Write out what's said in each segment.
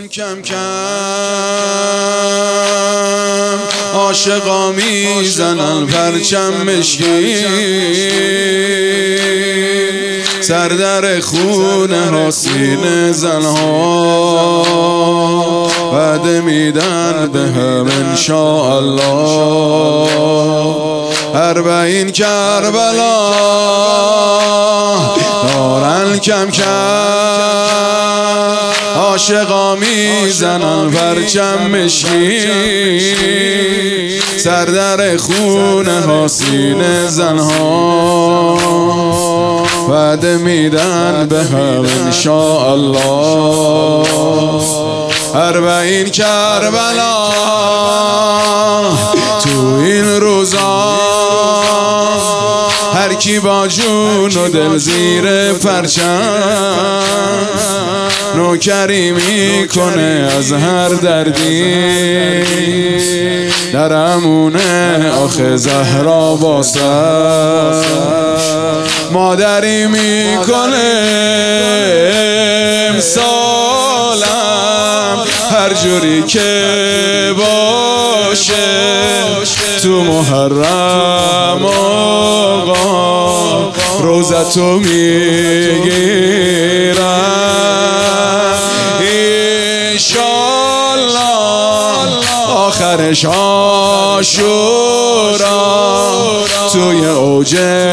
کم کم عاشقا میزنن پرچم مشکی، سر در خونه ها سینه زنها وعده میدن به هم انشاءالله. 40 کربلا دارن کم کم عاشقا میزنن پرچم مشکی، سر در خونه ها سینه زنها وعده میدن به هم انشاءالله. 40 کربلا تو این روزا هر کی با جون و دل زیر پرچم نوکری میکنه از هر دردی، درمونه آخه زهرا باسد مادری میکنه امسالم هر جوری که باشه تو محرم آقا روزتو میگیرم انشالله. آخرش عاشورا توی اوج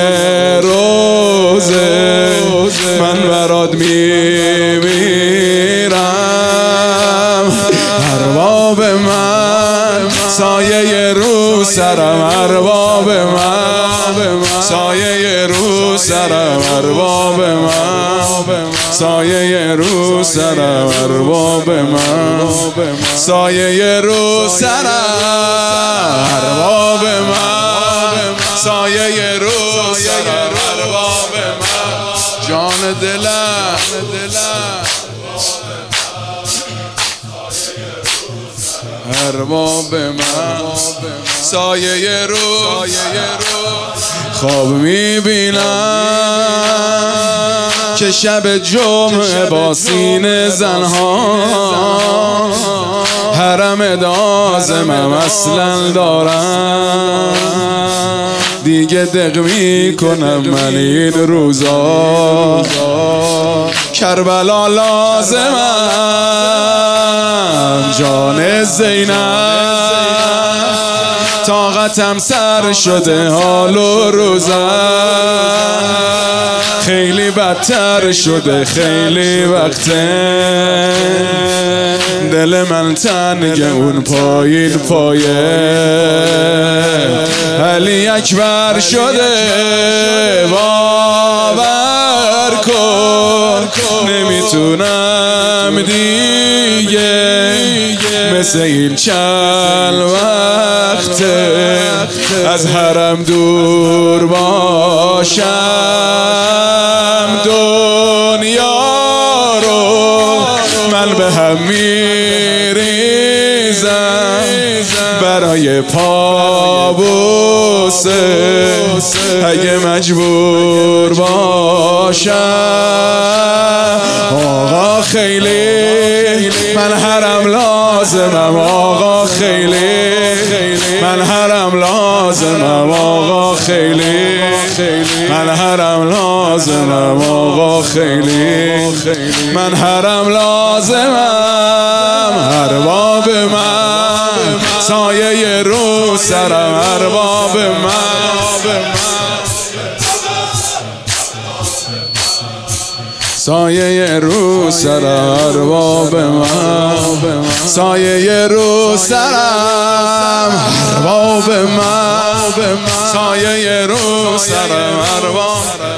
روزه من برات میمیرم. ارباب من سایه رو سرم، ارباب من سایه رو سرم، ارباب من سایه رو سرم، ارباب من سایه رو سرم، ارباب من سایه رو سرم، ارباب من جان دلم ارباب من سایه رو خواب میبینم که شب جمعه با سینه زنها حرم دازمم اصلا دارم، دیگه دق میکنم من این روزا کربلا لازمم. جان زینب طاقتم سر شده حال و روزم خیلی بدتر شده خیلی وقته، دل من تنگه اون پایین پایه علی اکبر شده باور کن نمیتونم دیگه مثل این چند وقته از حرم دور باشم. دنیا رو من به هم میریزم برای پابوسه اگه مجبور باشم. آقا خیلی من حرم لازمم، آقا خیلی من حرم لازمم، آقا خیلی من حرم لازمم، آقا خیلی من حرم لازمم. ارباب من سایه رو سرم، ارباب من سایه رو سرم، ارباب من سایه رو سرم، ارباب من سایه رو سرم، ارباب